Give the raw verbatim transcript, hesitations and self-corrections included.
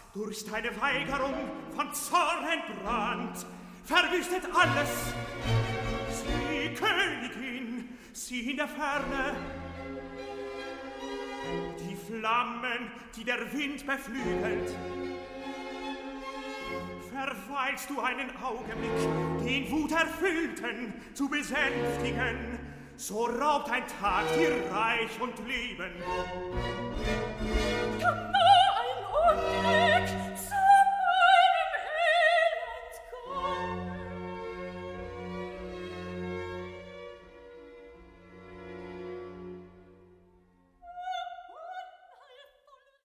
durch deine Weigerung von Zorn entbrannt, verwüstet alles. Sieh, Königin, sieh in der Ferne die Flammen, die der Wind beflügelt. Verweilst du einen Augenblick, den Wuterfüllten zu besänftigen, so raubt ein Tag dir Reich und Leben.